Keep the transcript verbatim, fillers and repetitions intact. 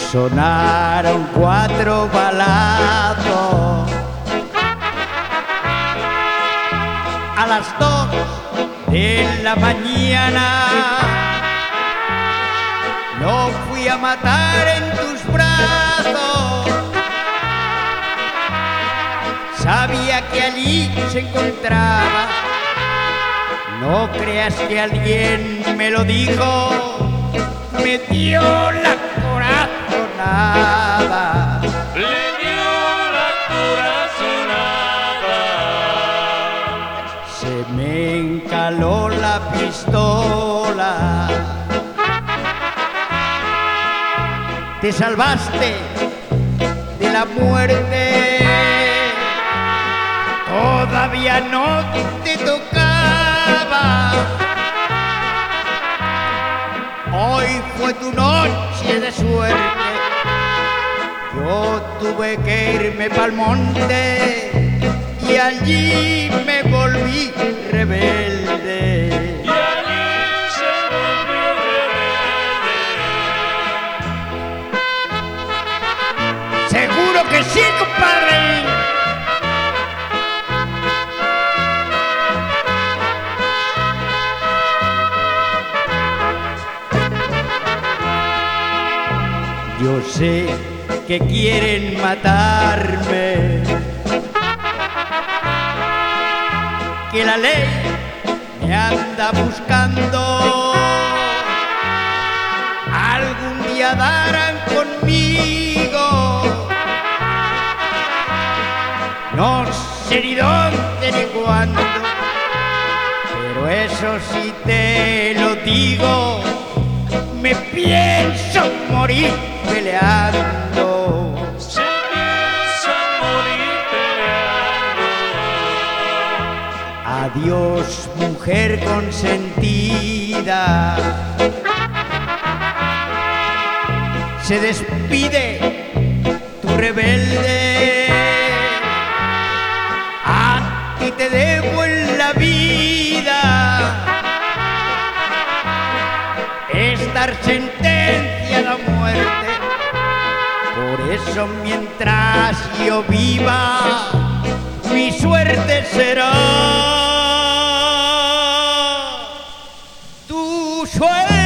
Sonaron cuatro balazos a las dos de la mañana. Lo fui a matar en tus brazos. Sabía que allí se encontraba. No creas que alguien me lo dijo. Me dio la corazonada. Le dio la corazonada. Se me encaló la pistola. Te salvaste de la muerte. Todavía no te tocaba. Hoy fue tu noche de suerte. Yo tuve que irme pa'l monte y allí me volví rebelde. Y allí se volvió rebelde. Seguro que sí, compadre. Yo sé que quieren matarme, que la ley me anda buscando. Algún día darán conmigo. No sé ni dónde ni cuándo, pero eso sí te lo digo. Me pienso morir peleando. Se piensa morir peleando. Adiós, mujer consentida. Se despide tu rebelde. A ti te debo en la vida estar sentenciada a muerte. Por eso mientras yo viva, mi suerte será tu suerte.